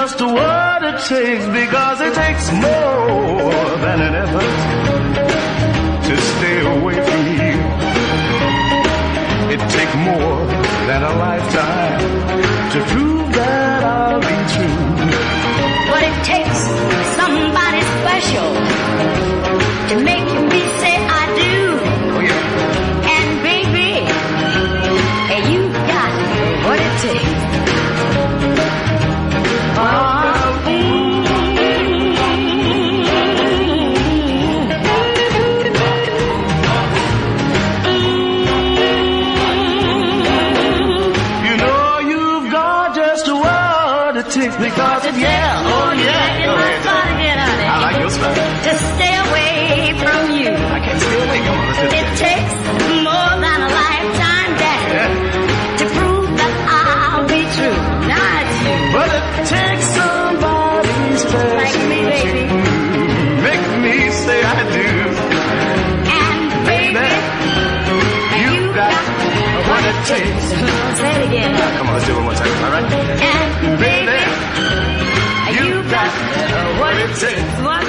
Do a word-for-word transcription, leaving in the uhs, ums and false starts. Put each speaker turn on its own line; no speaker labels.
just what it takes, because it takes more than an effort to stay away from you. It takes more than a lifetime to prove that I'll be true.
But it takes somebody special to make me say I do.
Oh yeah.
And baby, you got what it takes. Oh,
you know you've got just what it takes, because it, yeah, oh yeah. Go ahead. I like your style.
To stay away from you.
I can't stay away. Come on, let's do it.
It takes more than a lifetime, Daddy,
Yeah.
to prove that I'll be true. Not you.
But it takes somebody special
Like me, baby.
to make me say I do.
And baby,
You got what it takes.
say it again.
Come on, let's do it one more time, all right?
And baby,
You got what it takes.
what